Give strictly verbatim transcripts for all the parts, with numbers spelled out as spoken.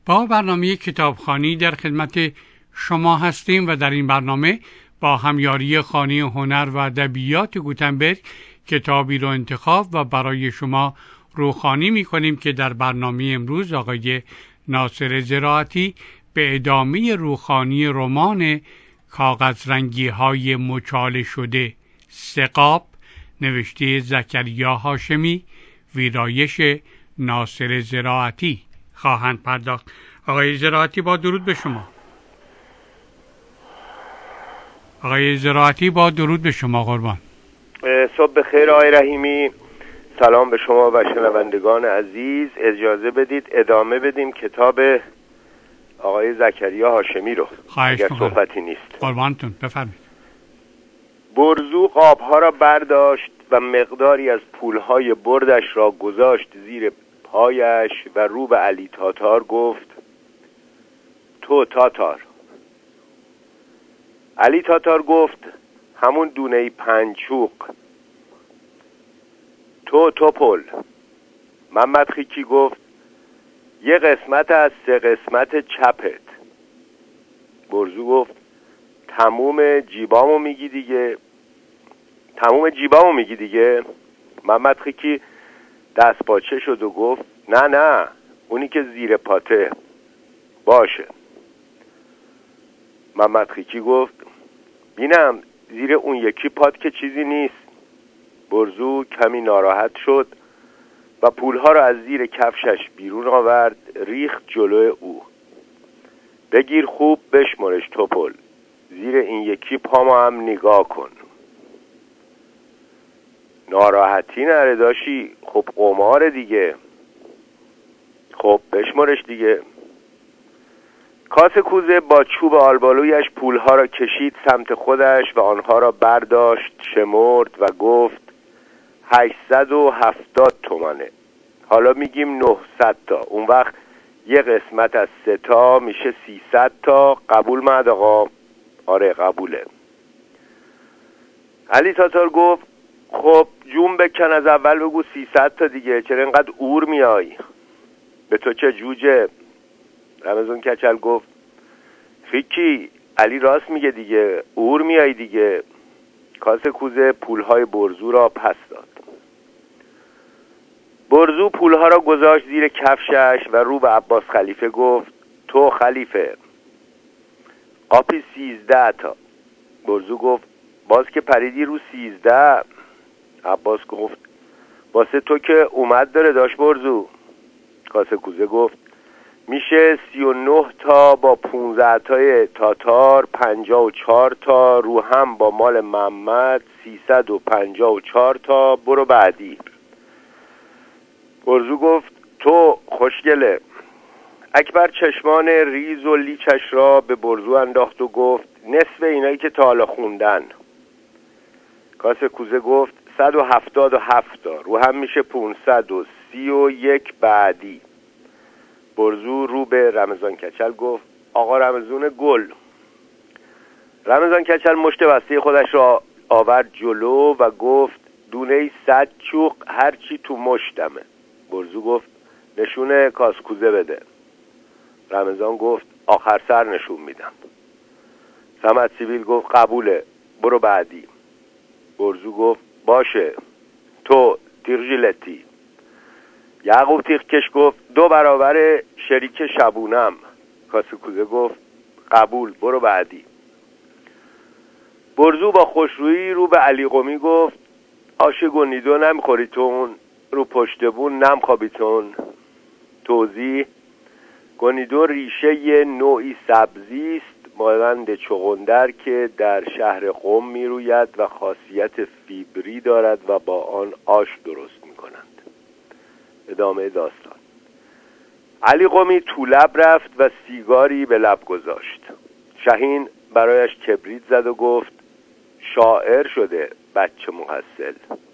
با برنامه کتابخوانی در خدمت شما هستیم و در این برنامه با همیاری خانه هنر و ادبیات گوتنبرگ کتابی رو انتخاب و برای شما روخوانی می کنیم که در برنامه امروز آقای ناصر زراعتی به ادامه روخوانی رمان کاغذرنگی های مچاله شده ثقاب نوشته زکریا هاشمی ویرایش ناصر زراعتی خواهند پرداخت. آقای زراعتی با درود به شما. آقای زراعتی با درود به شما قربان. صبح بخیر آقای رحیمی. سلام به شما و شنوندگان عزیز. اجازه بدید ادامه بدیم کتاب آقای زکریا هاشمی رو اگر صحبتی نیست. قربانتون بفرمایید. برزو قابها را برداشت و مقداری از پولهای بردش را گذاشت زیر پایش و رو به علی تاتار گفت: تو تاتار. علی تاتار گفت: همون دونه پنچوق. تو توپل. محمد خیکی گفت: یه قسمت از سه قسمت چپت. برزو گفت: تموم جیبامو میگی دیگه؟ تموم جیبامو میگی دیگه؟ محمد خیکی دست پاچه شد و گفت: نه نه، اونی که زیر پاته. باشه. محمد خیکی گفت: بینم زیر اون یکی پات که چیزی نیست. برزو کمی ناراحت شد و پولها را از زیر کفشش بیرون آورد، ریخت جلوی او. بگیر خوب بشمرش توپل، زیر این یکی پامو هم نگاه کن. ناراحتی نره داشی، خب قمار دیگه. خب بشمرش دیگه. کاسه کوزه با چوب آلبالویش پولها را کشید سمت خودش و آنها را برداشت، شمرد و گفت: هشتصد و هفتاد تومانه. حالا میگیم نهصد تا. اون وقت یه قسمت از سه تا میشه سیصد تا. قبول مرد آقا؟ آره قبوله. علی تاتار گفت: خب جون بکن، از اول بگو سیصد تا دیگه، چرا اینقدر اور میای؟ به تو چه جوجه؟ رمضان کچل گفت: فیکی علی راست میگه دیگه، اور میای دیگه. کاسه کوزه پولهای برزو را پس داد. برزو پولها را گذاشت زیر کفشش و رو به عباس خلیفه گفت: تو خلیفه. قاپی سیزده تا. برزو گفت: باز که پریدی رو سیزده. عباس گفت: واسه تو که اومد داره داشت برزو. کاسه کوزه گفت: میشه سی و نه تا با پونزده تای تاتار، پنجاه و چهار تا رو هم با مال محمد، سیصد و پنجاه و چهار تا. برو بعدی. برزو گفت: تو خوشگله. اکبر چشمان ریز و لیچش را به برزو انداخت و گفت: نصف اینایی که تا حالا خوندن. کاسه کوزه گفت: صد و هفتاد و هفت تا. رو هم میشه پونصد و سی و یک بعدی. برزو رو به رمضان کچل گفت: آقا رمضان گل. رمضان کچل مشت بسته خودش را آورد جلو و گفت: دونه صد چوق، هرچی تو مشتمه. برزو گفت: نشونه کاسکوزه بده. رمضان گفت: آخر سر نشون میدم. صمد سیبیل گفت: قبوله، برو بعدی. برزو گفت: باشه. تو تیرژیلتی. یعقوب تیغکش گفت: دو برابر شریک شبونم. کاسکوزه گفت: قبول، برو بعدی. برزو با خوشرویی رو به علی قمی گفت: آش گندیدو نمیخوری تون؟ رو پشت بون نمخوابی تون؟ توضیح: گندیدو ریشه یه نوعی سبزی است مانند چغندر که در شهر قم میروید و خاصیت فیبری دارد و با آن آش درست میکنند. ادامه داستان. علی قمی تو لب رفت و سیگاری به لب گذاشت. شاهین برایش کبریت زد و گفت: شاعر شده بچه محصل.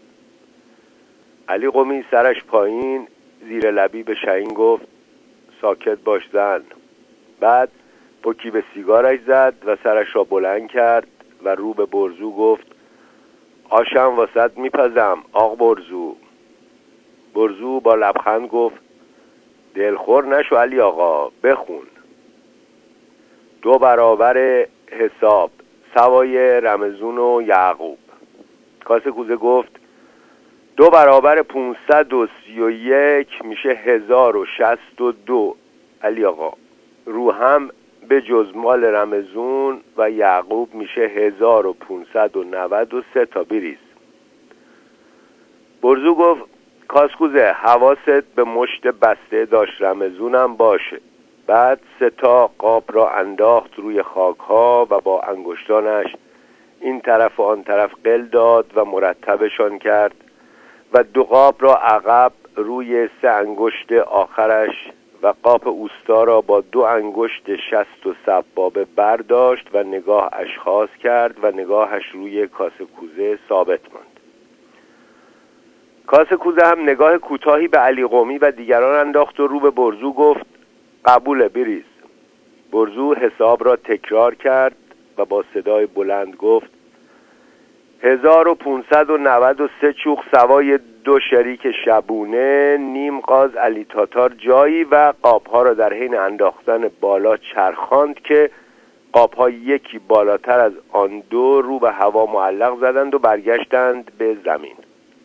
علی قمی سرش پایین زیر لبی به شاهین گفت: ساکت باش زن. بعد پوکی به سیگارش زد و سرش را بلند کرد و رو به برزو گفت: آشم واسط میپزم آق برزو. برزو با لبخند گفت: دلخور نشو علی آقا، بخون. دو برابر حساب سوای رمزون و یعقوب. کاسه کوزه گفت دو برابر پونصد و سی و یک میشه هزار و شست و دو. علی آقا رو هم به جز مال رمزون و یعقوب میشه هزار و پونصد و نود و سه تا بریز. برزو گفت کاسکوزه حواست به مشت بسته داشت رمزونم باشه. بعد سه تا قاب را انداخت روی خاک ها و با انگشتانش این طرف و آن طرف قل داد و مرتبشان کرد و دو قاب را عقب روی سه انگشت آخرش و قاب اوستا را با دو انگشت شست و سبابه برداشت و نگاه اشخاص کرد و نگاهش روی کاسه کوزه ثابت ماند. کاسه کوزه هم نگاه کوتاهی به علی قمی و دیگران انداخت و رو به برزو گفت قبوله بریز. برزو حساب را تکرار کرد و با صدای بلند گفت هزار و پونصد و نود و سه چوخ سوای دو شریک شبونه، نیم قاز علی تاتار جایی و قابها را در حین انداختن بالا چرخاند که قابها یکی بالاتر از آن دو رو به هوا معلق زدند و برگشتند به زمین.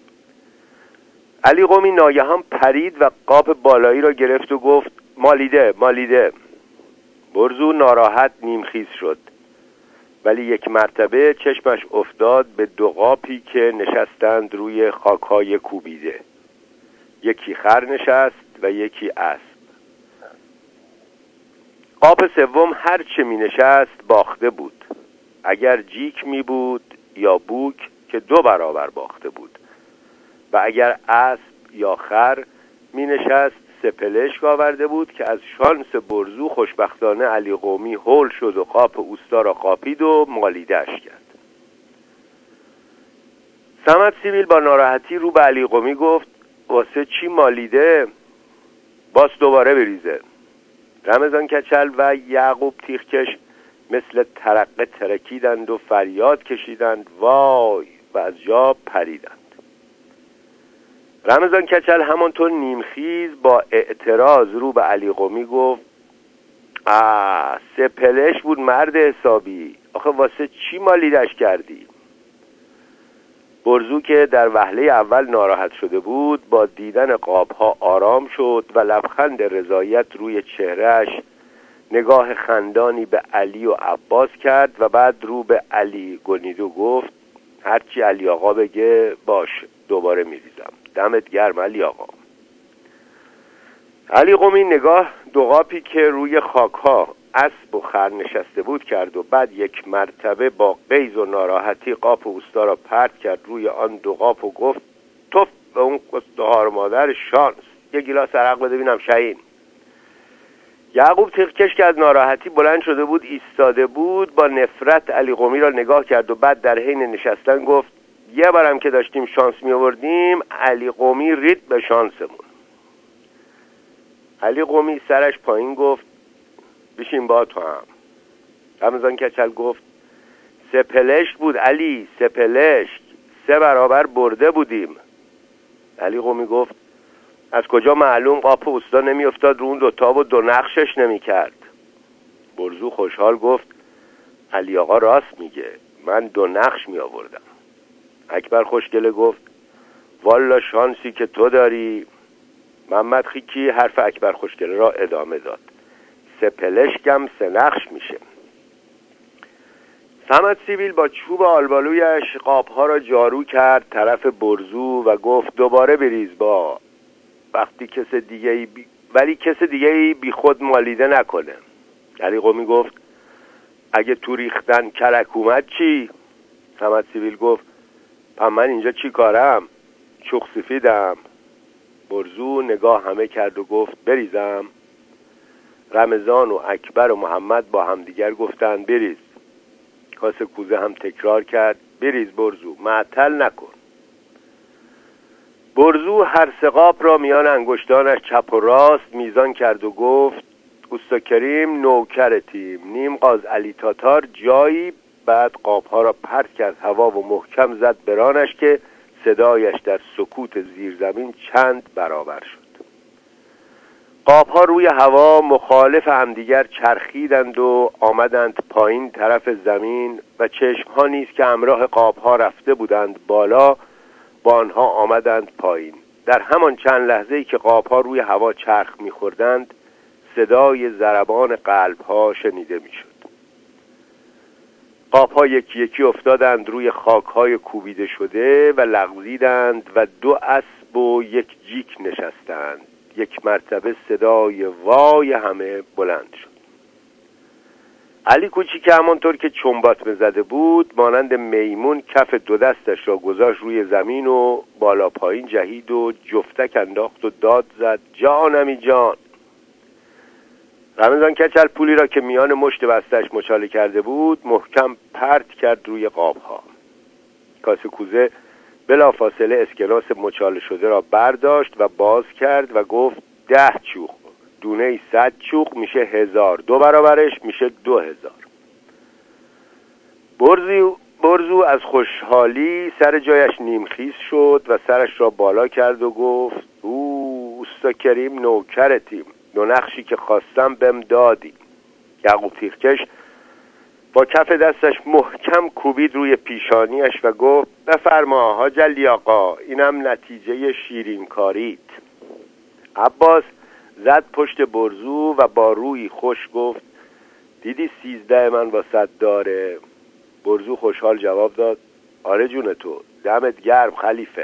علی قمی ناگهان پرید و قاب بالایی را گرفت و گفت مالیده مالیده. برزو ناراحت نیمخیز شد، ولی یک مرتبه چشمش افتاد به دو قاپی که نشستند روی خاکهای کوبیده. یکی خر نشست و یکی اسب. قاپ سوم هر چه می نشست باخته بود، اگر جیک می بود یا بوک که دو برابر باخته بود، و اگر اسب یا خر می نشست سپلشک آورده بود که از شانس برزو خوشبختانه علی قمی هول شد و قاپ اوستا را قاپید و مالیده‌اش کرد. صمد سیبیل با ناراحتی رو به علی قمی گفت واسه چی مالیده؟ باز دوباره بریزه. رمضان کچل و یعقوب تیغکش مثل ترقه ترکیدند و فریاد کشیدند وای و از جا پریدند. رمضان کچل همانطور نیمخیز با اعتراض رو به علی قمی گفت آه سپلش بود مرد حسابی، آخه واسه چی مالیدش کردی؟ برزو که در وهله اول ناراحت شده بود با دیدن قابها آرام شد و لبخند رضایت روی چهرهش نگاه خندانی به علی و عباس کرد و بعد رو به علی گنید و گفت هرچی علی آقا بگه باشه، دوباره میریزم. دمت گرم علی آقا. علی قمی نگاه دو قاپی که روی خاکها اسب و خر نشسته بود کرد و بعد یک مرتبه با غیظ و ناراحتی قاپ اوستا را پرت کرد روی آن دو قاپ و گفت توف به اون قصدهار مادر شانس، یک گیلاس عرق بده ببینم شهین. یعقوب تیغکش که از ناراحتی بلند شده بود ایستاده بود با نفرت علی قمی را نگاه کرد و بعد در حین نشستن گفت یه بارم که داشتیم شانس می آوردیم علی قمی رید به شانسمون. علی قمی سرش پایین گفت بشین با تو هم. رمضان کچل گفت سپلشک بود علی، سپلشک، سه برابر برده بودیم. علی قمی گفت از کجا معلوم قاپ اوستا نمی افتاد رو اون دوتا و دو نقشش نمی کرد؟ برزو خوشحال گفت علی آقا راست میگه، من دو نقش می آوردم. اکبر خوشگله گفت والا شانسی که تو داری. محمد خیکی حرف اکبر خوشگله را ادامه داد سپلشکم سه نقش میشه. صمد سیبیل با چوب آلبالویش قابها را جارو کرد طرف برزو و گفت دوباره بریز با وقتی کس دیگه ای بی... ولی کس دیگه ای بی خود مالیده نکنه. علی قمی گفت اگه تو ریختن کرک اومد چی؟ صمد سیبیل گفت پس من اینجا چی کارم؟ چوخ سفیدم. برزو نگاه همه کرد و گفت بریزم. رمضان و اکبر و محمد با همدیگر گفتند بریز. کاسه کوزه هم تکرار کرد بریز برزو، معطل نکن. برزو هر سه قاب را میان انگشتانش چپ و راست میزان کرد و گفت اوستا کریم نوکرتیم، نیم قاز علی تاتار جایی. بعد قابها را پرت کرد هوا و محکم زد برانش که صدایش در سکوت زیرزمین چند برابر شد. قاب‌ها روی هوا مخالف همدیگر چرخیدند و آمدند پایین طرف زمین و چشم‌ها نیز که همراه قاب‌ها رفته بودند بالا با آنها آمدند پایین. در همان چند لحظه‌ای که قاب‌ها روی هوا چرخ می‌خوردند صدای ضربان قلب‌ها شنیده می‌شد. قاب‌ها یکی یکی افتادند روی خاک‌های کوبیده شده و لغزیدند و دو اسب و یک جیک نشستند. یک مرتبه صدای وای همه بلند شد. علی کوچیک همانطور که چنباتمه زده بود مانند میمون کف دو دستش را گذاشت روی زمین و بالا پایین جهید و جفتک انداخت و داد زد جانمی جان. رمضان کچل پولی را که میان مشت بستش مچاله کرده بود محکم پرت کرد روی قاب‌ها. کاسه کوزه بلا فاصله اسکناس مچاله شده را برداشت و باز کرد و گفت ده چوخ، دونه ای صد چوخ میشه هزار، دو برابرش میشه دو هزار. برزو, برزو از خوشحالی سر جایش نیمخیز شد و سرش را بالا کرد و گفت او استا کریم نوکرتیم، دو نقشی که خواستم بهم دادی. یعقوب تیغکش با کف دستش محکم کوبید روی پیشانیش و گفت بفرما حاج علی آقا، اینم نتیجه شیرین کاریت. عباس زد پشت برزو و با روی خوش گفت دیدی سیزده من واسط داره؟ برزو خوشحال جواب داد آره جون تو، دمت گرم خلیفه.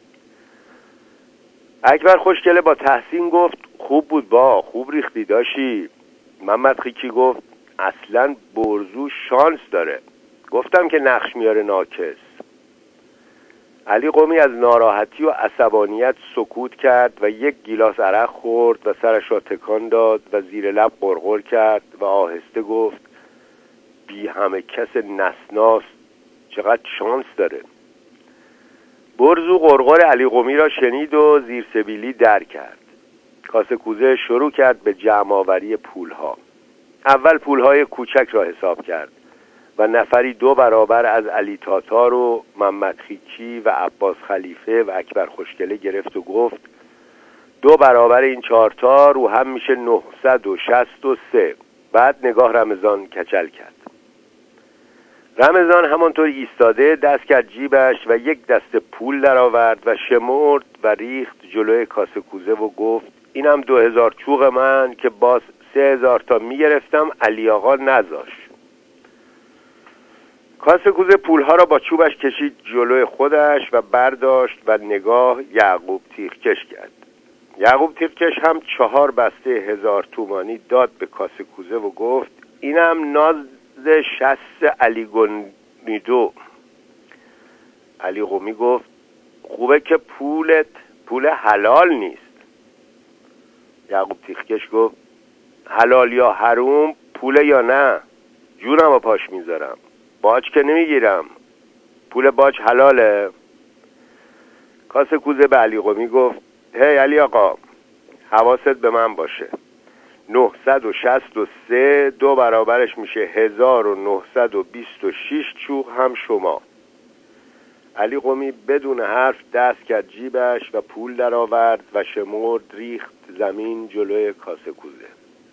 اکبر خوشگله با تحسین گفت خوب بود با، خوب ریختی داشی. محمد خیکی گفت اصلا برزو شانس داره، گفتم که نقش میاره ناکس. علی قمی از ناراحتی و عصبانیت سکوت کرد و یک گیلاس عرق خورد و سرش را تکان داد و زیر لب غرغر کرد و آهسته گفت بی همه کس نسناس چقدر شانس داره. برزو غرغر علی قمی را شنید و زیر سبیلی در کرد. کاسه کوزه شروع کرد به جمع آوری پولها. اول پولهای کوچک را حساب کرد و نفری دو برابر از علی تاتار و محمد خیکی و عباس خلیفه و اکبر خوشگله گرفت و گفت دو برابر این چهارتا رو هم میشه نهصد و شصت و سه. بعد نگاه رمضان کچل کرد. رمضان همانطور ایستاده دست کرد جیبش و یک دسته پول در آورد و شمرد و ریخت جلوی کاسه کوزه و گفت اینم دو هزار چوغ من که باز سه هزار تا میگرفتم علی آقا نذاش. کاسه کوزه پولها را با چوبش کشید جلوی خودش و برداشت و نگاه یعقوب تیغکش کرد. یعقوب تیغکش هم چهار بسته هزار تومانی داد به کاسه کوزه و گفت اینم ناز شست علی گنیدو. علی قمی گفت خوبه که پولت پول حلال نیست. یعقوب تیغکش گفت حلال یا حروم پول یا نه، جونم رو پاش میذارم، باج که نمیگیرم، پول باج حلاله. کاسه کوزه به علی قمی گفت هی علی آقا حواست به من باشه، نهصد و شصت و سه دو برابرش میشه هزار و نهصد و بیست و شش چوغ هم شما. علی قمی بدون حرف دست کرد جیبش و پول در آورد و شمرد ریخت زمین جلوی کاسه کوزه.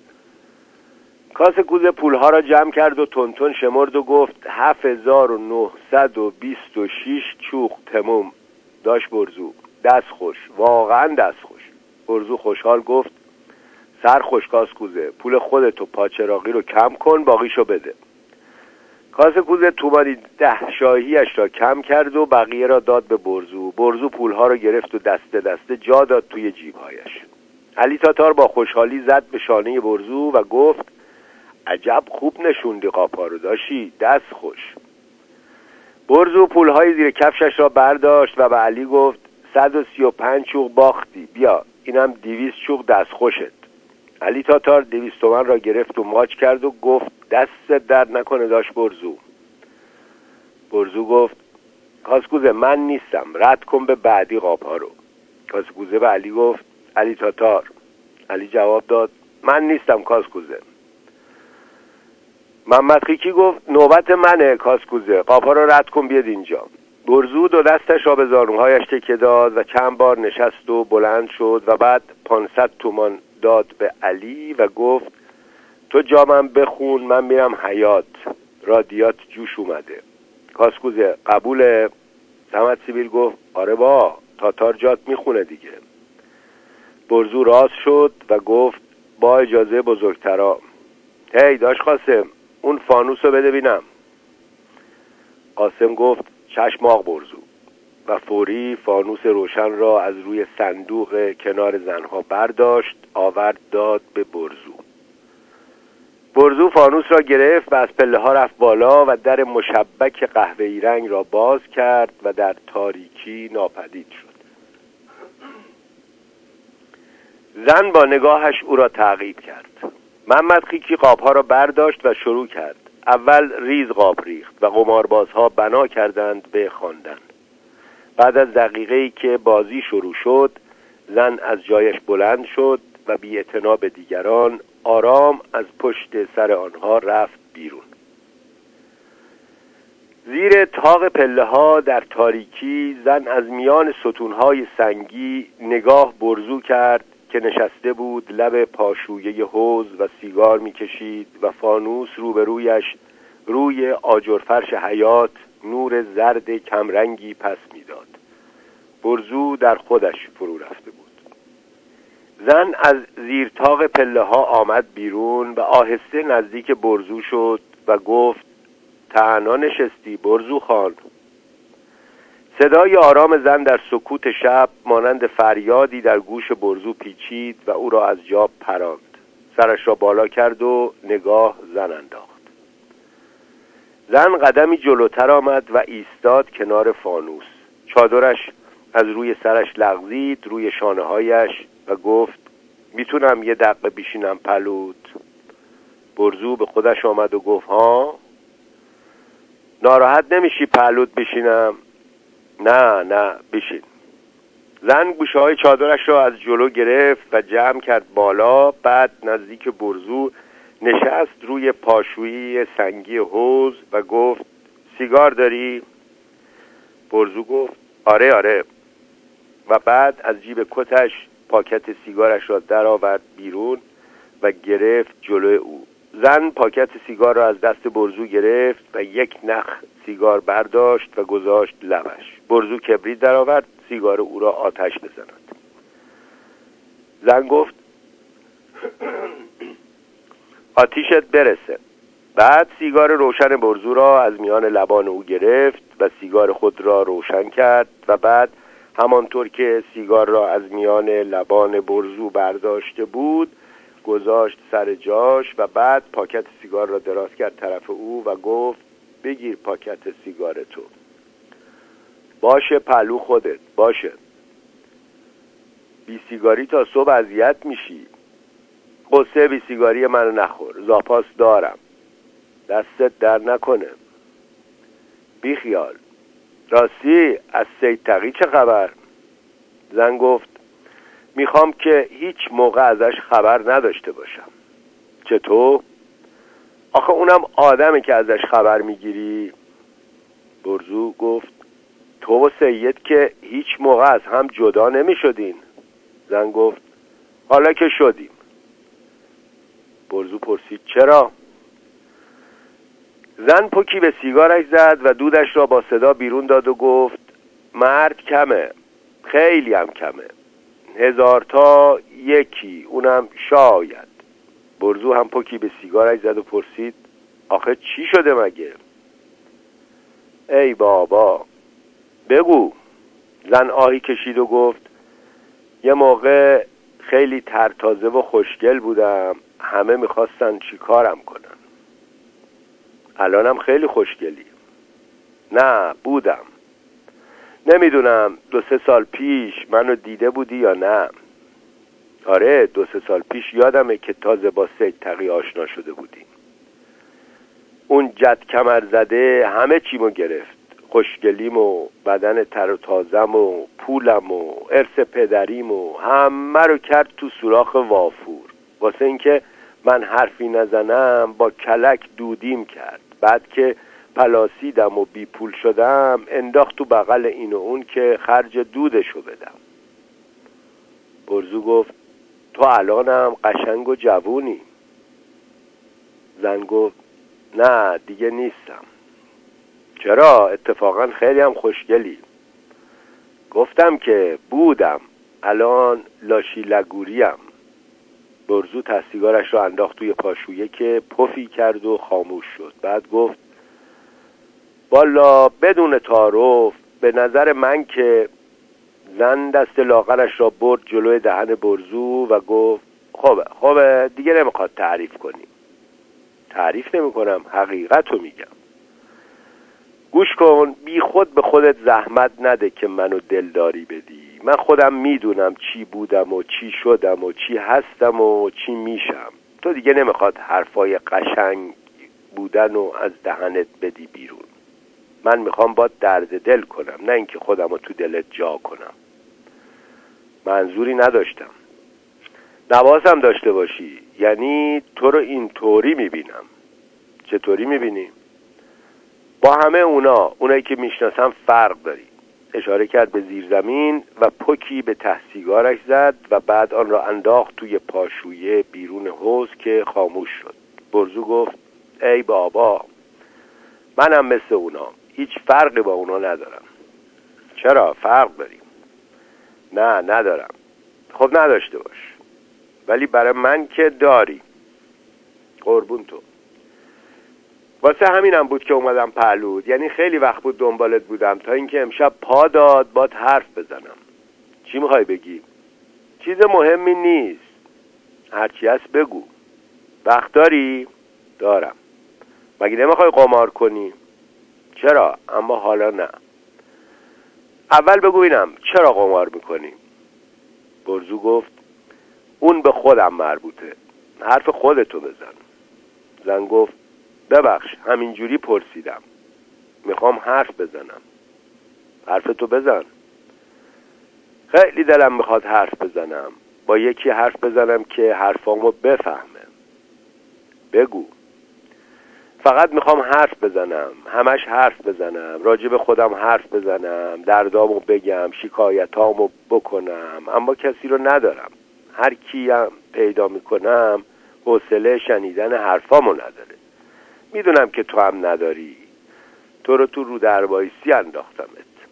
کاسه کوزه پولها را جمع کرد و تونتون شمرد و گفت هفت هزار و نهصد و بیست و شش چوغ تموم. داشت برزو دست خوش، واقعا دست خوش. برزو خوشحال گفت سر خوش کاسه کوزه، پول خودتو پاچراغی رو کم کن باقیشو بده. کاسه کوزه تومانی ده شاهیش را کم کرد و بقیه را داد به برزو. برزو پولها را گرفت و دسته دسته جا داد توی جیبهایش. علی تاتار با خوشحالی زد به شانه برزو و گفت عجب خوب نشوندی قاپا رو داشی، دست خوش. برزو پولهای زیر کفشش را برداشت و به علی گفت صد و سی و پنج چوغ باختی، بیا اینم دویست چوغ دست خوشت. علی تاتار دویست تومن را گرفت و ماچ کرد و گفت دست درد نکنه داشت برزو. برزو گفت کاسکوزه من نیستم، رد کن به بعدی قاپا رو. کاسکوزه به علی گفت علی تاتار. علی جواب داد من نیستم کاسکوزه. محمد خیکی گفت نوبت منه کاسکوزه، قاپا رو رد کن بیاد اینجا. برزو دو دستش را به زانوهایش تکیه داد و چند بار نشست و بلند شد و بعد پانصد تومان داد به علی و گفت تو جامم بخون، من میرم حیاط، رادیات جوش اومده. کاسکوزه قبوله؟ صمد سیبیل گفت آره با، تاتار جات میخونه دیگه. برزو راست شد و گفت با اجازه بزرگترا. هی داش قاسم، اون فانوس رو بده بینم. قاسم گفت چشم آق برزو و فوری فانوس روشن را از روی صندوق کنار زنها برداشت، آورد داد به برزو. برزو فانوس را گرفت و از پله ها رفت بالا و در مشبک قهوه‌ای رنگ را باز کرد و در تاریکی ناپدید شد. زن با نگاهش او را تعقیب کرد. محمد خیکی قاب‌ها را برداشت و شروع کرد. اول ریز قاب ریخت و قماربازها بنا کردند به خواندن. بعد از دقیقه‌ای که بازی شروع شد، زن از جایش بلند شد و بی اعتنا به دیگران آرام از پشت سر آنها رفت بیرون. زیر طاق پله ها در تاریکی زن از میان ستونهای سنگی نگاه برزو کرد که نشسته بود لب پاشویه حوض و سیگار میکشید و فانوس روبرویش روی آجرفرش حیاط نور زرد کمرنگی پس میداد. برزو در خودش فرو رفته بود. زن از زیر طاق پله ها آمد بیرون و آهسته نزدیک برزو شد و گفت تنها نشستی برزو خان؟ صدای آرام زن در سکوت شب مانند فریادی در گوش برزو پیچید و او را از جا پراند. سرش را بالا کرد و نگاه زن انداخت. زن قدمی جلوتر آمد و ایستاد کنار فانوس. چادرش از روی سرش لغزید روی شانه هایش و گفت میتونم یه دقیقه بشینم پلوت؟ برزو به خودش آمد و گفت ها؟ ناراحت نمیشی پلوت بشینم؟ نه نه بشین. زن گوشه های چادرش را از جلو گرفت و جمع کرد بالا. بعد نزدیک برزو نشست روی پاشویی سنگی حوض و گفت سیگار داری؟ برزو گفت آره آره و بعد از جیب کتش پاکت سیگارش را در آورد بیرون و گرفت جلوی او. زن پاکت سیگار را از دست برزو گرفت و یک نخ سیگار برداشت و گذاشت لبش. برزو کبریت در آورد سیگار او را آتش بزند. زن گفت آتیشت برسه. بعد سیگار روشن برزو را از میان لبان او گرفت و سیگار خود را روشن کرد و بعد همانطور که سیگار را از میان لبان برزو برداشته بود گذاشت سر جاش و بعد پاکت سیگار را دراز کرد طرف او و گفت بگیر پاکت سیگار تو. باشه پلو خودت باشه. بی سیگاری تا صبح اذیت میشی. قصه بی سیگاری منو نخور، زاپاس دارم. دستت در نکنه. بی خیال. راستی از سید تقی چه خبر؟ زن گفت میخوام که هیچ موقع ازش خبر نداشته باشم. چطور؟ آخه اونم آدمه که ازش خبر میگیری. برزو گفت تو و سید که هیچ موقع از هم جدا نمیشدین. زن گفت حالا که شدیم. برزو پرسید چرا؟ زن پوکی به سیگارش زد و دودش را با صدا بیرون داد و گفت مرد کمه، خیلی هم کمه، هزار تا یکی، اونم شاید. برزو هم پوکی به سیگارش زد و پرسید آخه چی شده مگه؟ ای بابا بگو. زن آهی کشید و گفت یه موقع خیلی ترتازه و خوشگل بودم، همه میخواستن چی کارم کنن. الانم خیلی خوشگلی. نه بودم. نمیدونم دو سه سال پیش منو دیده بودی یا نه. آره دو سه سال پیش یادمه که تازه با سید تقی آشنا شده بودیم. اون جد کمر زده همه چیمو گرفت، خوشگلیم و بدن تر و تازم و پولم و ارث پدریم و همه رو کرد تو سوراخ وافور. واسه اینکه من حرفی نزنم با کلک دودیم کرد. بعد که پلاسیدم و بی پول شدم انداخت تو بغل این و اون که خرج دودشو بدم. برزو گفت تو الانم قشنگ و جوونی. زن گفت نه دیگه نیستم. چرا؟ اتفاقا خیلی هم خوشگلی. گفتم که بودم، الان لاشی لگوریم. برزو تستیگارش را انداخت توی پاشویه که پفی کرد و خاموش شد. بعد گفت والا بدون تعارف به نظر من که زن دست لاغرش را برد جلوی دهن برزو و گفت خوبه خوبه دیگه نمیخواد تعریف کنی. تعریف نمی کنم، حقیقت رو میگم. گوش کن، بی خود به خودت زحمت نده که منو دلداری بدی. من خودم میدونم چی بودم و چی شدم و چی هستم و چی میشم. تو دیگه نمیخواد حرفای قشنگ بودن و از دهنت بدی بیرون. من میخوام با درد دل کنم، نه اینکه خودم رو تو دلت جا کنم. منظوری نداشتم. نوازم داشته باشی، یعنی تو رو اینطوری میبینم. چطوری میبینی؟ با همه اونا اونایی که میشناسم فرق داری. اشاره کرد به زیرزمین و پوکی به ته سیگارش زد و بعد آن را انداخت توی پاشویه بیرون حوض که خاموش شد. برزو گفت ای بابا، منم مثل اونا، هیچ فرقی با اونا ندارم. چرا؟ فرق داریم. نه ندارم. خب نداشته باش، ولی برای من که داری. قربون تو. واسه همینم بود که اومدم پهلود، یعنی خیلی وقت بود دنبالت بودم تا اینکه امشب پا داد باد حرف بزنم. چی میخوای بگی؟ چیز مهمی نیست، هرچی هست بگو. وقت داری؟ دارم. مگه نمیخوای قمار کنی؟ چرا؟ اما حالا نه. اول بگو اینم چرا قمار میکنی؟ برزو گفت اون به خودم مربوطه، حرف خودتو بزن. زن گفت ببخش، همینجوری پرسیدم، میخوام حرف بزنم. حرفتو بزن. خیلی دلم میخواد حرف بزنم، با یکی حرف بزنم که حرفامو بفهمه. بگو. فقط میخوام حرف بزنم، همش حرف بزنم، راجع به خودم حرف بزنم، دردامو بگم، شکایتامو بکنم، اما کسی رو ندارم. هر کیم پیدا میکنم حوصله شنیدن حرفامو نداره. میدونم که تو هم نداری. تو رو تو رو دربایسی انداختمت.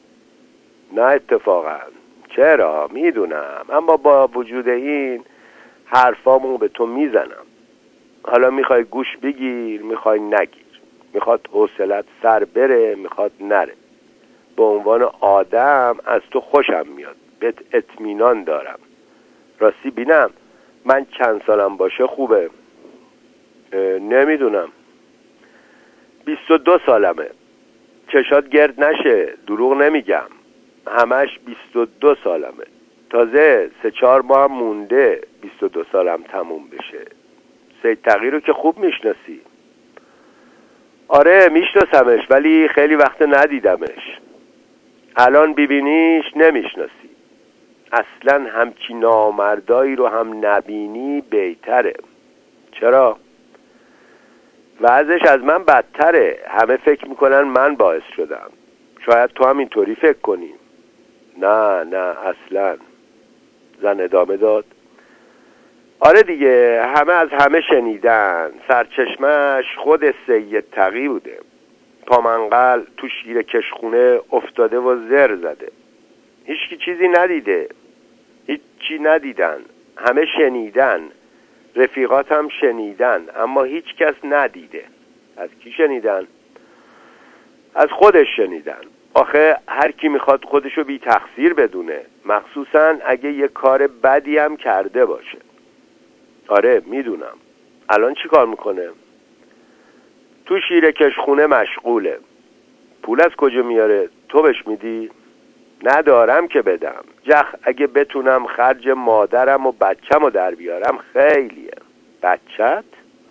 نه اتفاقا. چرا؟ میدونم، اما با وجود این حرفامو به تو میزنم. حالا میخوای گوش بگیر، میخوای نگیر، میخواد حوصلت سر بره، میخواد نره. به عنوان آدم از تو خوشم میاد، بهت اطمینان دارم. راستی بینم من چند سالم باشه خوبه؟ نمیدونم. بیست و دو سالمه. چشات گرد نشه، دروغ نمیگم، همش بیست و دو سالمه. تازه سه چهار ماه هم مونده بیست و دو سالم تموم بشه. سید تغییر رو که خوب میشناسی. آره میشناسمش، ولی خیلی وقت ندیدمش. الان ببینیش نمیشناسی. اصلا همچی نامردایی رو هم نبینی بهتره. چرا؟ وضعش از من بدتره. همه فکر میکنن من باعث شدم. شاید تو هم اینطوری فکر کنی. نه نه اصلا. زن ادامه داد آره دیگه، همه از همه شنیدن. سرچشمش خود سید تقی بوده. پامنقل تو شیر کشخونه افتاده و زر زده. هیچکی چیزی ندیده، هیچی ندیدن، همه شنیدن. رفیقات هم شنیدن، اما هیچ کس ندیده. از کی شنیدن؟ از خودش شنیدن. آخه هر کی میخواد خودشو بی تقصیر بدونه، مخصوصا اگه یه کار بدی هم کرده باشه. آره میدونم. الان چی کار میکنه؟ تو شیر کشخونه مشغوله. پول از کجا میاره؟ تو بهش میدی؟ ندارم که بدم. جخ اگه بتونم خرج مادرم و بچم رو در بیارم خیلیه. بچت؟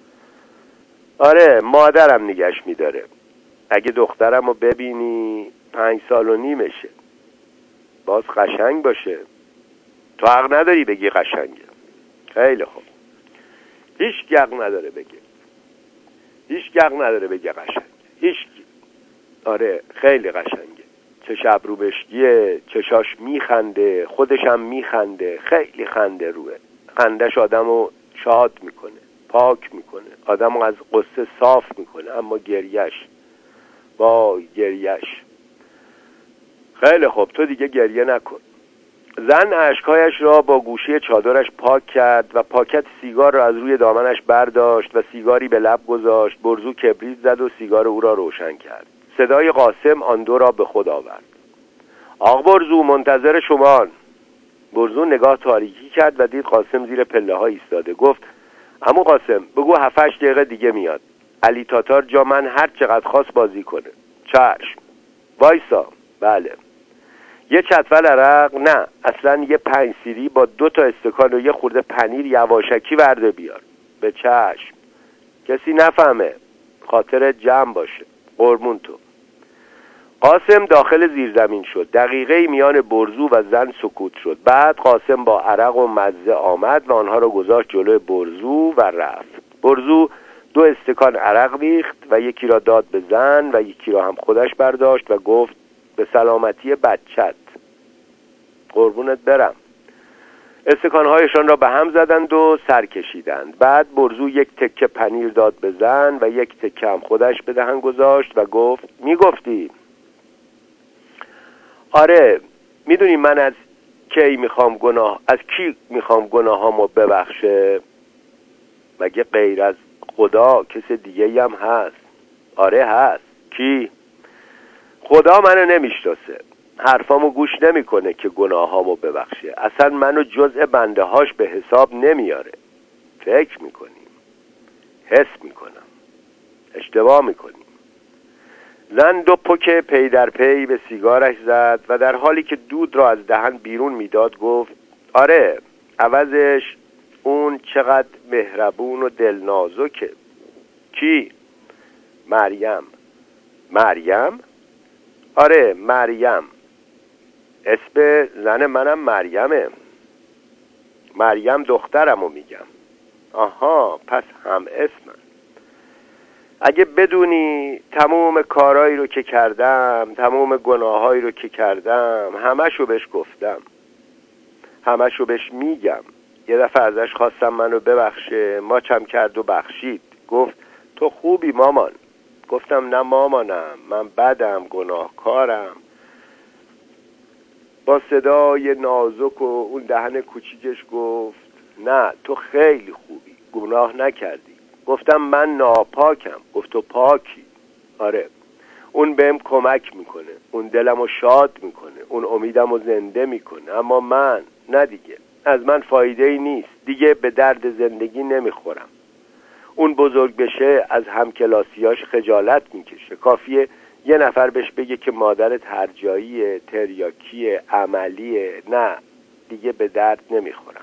آره مادرم نگهش میداره. اگه دخترم رو ببینی پنج سال و نیمشه. باز قشنگ باشه. تو حق نداری بگی قشنگه. خیلی خوب. هیچ حق نداره بگه. هیچ حق نداره بگه قشنگه. هیچ. آره خیلی قشنگه. چش ابرو بشکیه، چشاش میخنده، خودشم میخنده، خیلی خنده روه. خندش آدمو شاد میکنه، پاک میکنه، آدمو از قصه صاف میکنه. اما گریش، وای گریش. خیلی خوب، تو دیگه گریه نکن. زن اشکهایش را با گوشه چادرش پاک کرد و پاکت سیگار را از روی دامنش برداشت و سیگاری به لب گذاشت. برزو کبریت زد و سیگار او را روشن کرد. صدای قاسم آن دو را به خود آورد. آق برزو، منتظر شمان. برزو نگاه تاریکی کرد و دید قاسم زیر پله ها ایستاده. گفت عمو قاسم بگو هفت هشت دقیقه دیگه میاد. علی تاتار جا من هر چقدر خواست بازی کنه. چشم. وایسا. بله. یه چتول عرق؟ نه، اصلا یه پنج سیری با دو تا استکان و یه خورده پنیر یواشکی ورده بیار. به چشم. کسی نفهمه، خاطر جمع باشه. قربون تو. قاسم داخل زیرزمین شد. دقیقه میان برزو و زن سکوت شد. بعد قاسم با عرق و مزه آمد و آنها را گذاشت جلوی برزو و رفت. برزو دو استکان عرق ریخت و یکی را داد به زن و یکی را هم خودش برداشت و گفت به سلامتی بچت. قربونت برم. استکانهایشان را به هم زدند و سر کشیدند. بعد برزو یک تکه پنیر داد به زن و یک تکه هم خودش به دهن گذاشت و گفت میگفتی؟ آره، میدونی من از کی میخوام گناه از کی میخوام گناهامو ببخشه؟ مگه غیر از خدا کس دیگه هم هست؟ آره هست. کی؟ خدا منو نمیشناسه، حرفامو گوش نمیکنه که گناهامو ببخشه. اصلا منو جزء بنده هاش به حساب نمیاره. فکر میکنیم، حس میکنم، اشتباه میکنیم. زن دو پک پی در پی به سیگارش زد و در حالی که دود را از دهن بیرون میداد گفت آره، عوضش اون چقدر مهربون و دلنازکه. کی؟ مریم. مریم؟ آره مریم. اسم زن منم مریمه. مریم دخترمو میگم. آها، پس هم اسمن. اگه بدونی تمام کارهایی رو که کردم، تمام گناهایی رو که کردم، همشو بهش گفتم، همشو بهش میگم. یه دفعه ازش خواستم منو ببخشه، ماچم کرد و بخشید. گفت تو خوبی مامان. گفتم نه مامانم، من بدم، گناهکارم. با صدای نازک و اون دهن کوچیکش گفت نه تو خیلی خوبی، گناه نکردی. گفتم من ناپاکم. گفت تو پاکی. آره، اون بهم کمک میکنه، اون دلمو شاد میکنه، اون امیدمو زنده میکنه. اما من نه دیگه، از من فایده ای نیست دیگه، به درد زندگی نمیخورم. اون بزرگ بشه از همکلاسیاش خجالت میکشه. کافیه یه نفر بهش بگه که مادرت هرجاییه، تریاکیه، عملیه. نه دیگه به درد نمیخورم.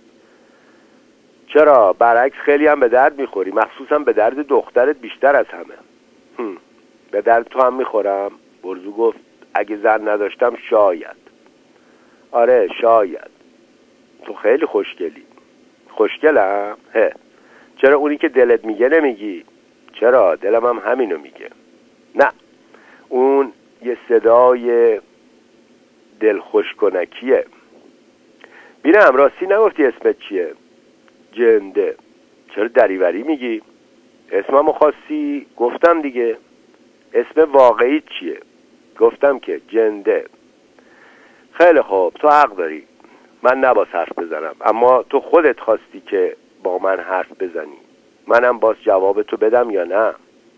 چرا؟ برعکس خیلی هم به درد میخوری، مخصوصا به درد دخترت بیشتر از همه. هم. به درد تو هم میخورم؟ برزو گفت اگه زن نداشتم شاید. آره شاید. تو خیلی خوشگلی. خوشگلم؟ هه. چرا اونی که دلت میگه نمیگی؟ چرا؟ دلم هم همینو میگه. نه، اون یه صدای دلخوشکنکیه. بینم راستی نگفتی اسمت چیه؟ جنده. چرا دریوری میگی؟ اسممو خواستی؟ گفتم دیگه. اسم واقعی چیه؟ گفتم که جنده. خیلی خوب، تو حق داری، من نباید حرف بزنم، اما تو خودت خواستی که با من حرف بزنی. منم باز جواب تو بدم یا نه؟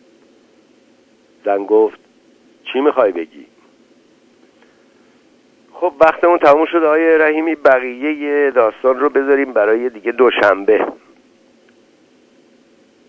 زن گفت چی میخوای بگی؟ خب وقتمون تموم شد آقای رحیمی، بقیه داستان رو بذاریم برای دیگه دوشنبه.